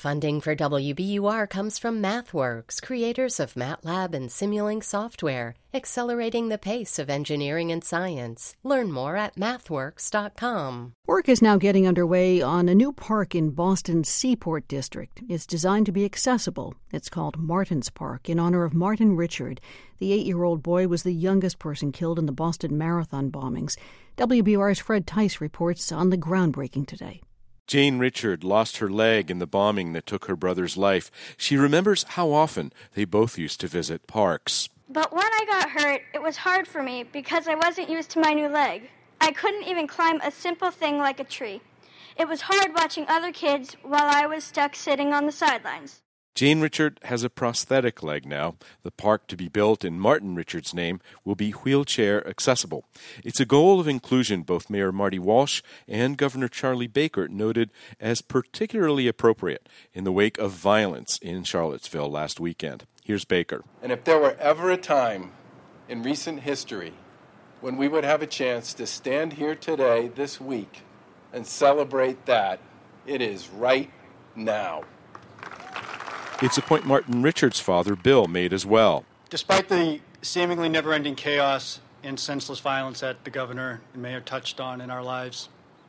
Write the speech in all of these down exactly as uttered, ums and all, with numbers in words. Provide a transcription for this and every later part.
Funding for W B U R comes from MathWorks, creators of MATLAB and Simulink software, accelerating the pace of engineering and science. Learn more at mathworks dot com. Work is now getting underway on a new park in Boston's Seaport District. It's designed to be accessible. It's called Martin's Park, in honor of Martin Richard. The eight-year-old boy was the youngest person killed in the Boston Marathon bombings. W B U R's Fred Tice reports on the groundbreaking today. Jane Richard lost her leg in the bombing that took her brother's life. She remembers how often they both used to visit parks. But when I got hurt, it was hard for me because I wasn't used to my new leg. I couldn't even climb a simple thing like a tree. It was hard watching other kids while I was stuck sitting on the sidelines. Jane Richard has a prosthetic leg now. The park, to be built in Martin Richard's name, will be wheelchair accessible. It's a goal of inclusion both Mayor Marty Walsh and Governor Charlie Baker noted as particularly appropriate in the wake of violence in Charlottesville last weekend. Here's Baker. And if there were ever a time in recent history when we would have a chance to stand here today, this week, and celebrate that, it is right now. It's a point Martin Richard's father, Bill, made as well. Despite the seemingly never-ending chaos and senseless violence that the governor and mayor touched on in our lives,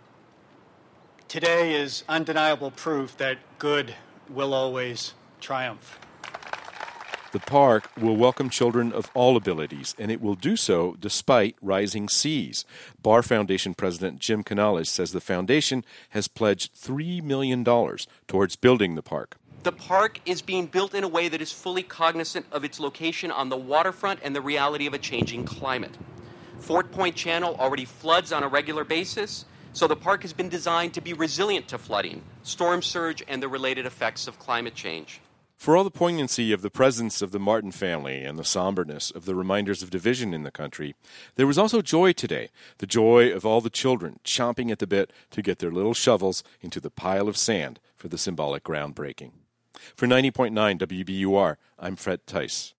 today is undeniable proof that good will always triumph. The park will welcome children of all abilities, and it will do so despite rising seas. Barr Foundation President Jim Canales says the foundation has pledged three million dollars towards building the park. The park is being built in a way that is fully cognizant of its location on the waterfront and the reality of a changing climate. Fort Point Channel already floods on a regular basis, so the park has been designed to be resilient to flooding, storm surge, and the related effects of climate change. For all the poignancy of the presence of the Martin family and the somberness of the reminders of division in the country, there was also joy today, the joy of all the children chomping at the bit to get their little shovels into the pile of sand for the symbolic groundbreaking. For ninety point nine W B U R, I'm Fred Tice.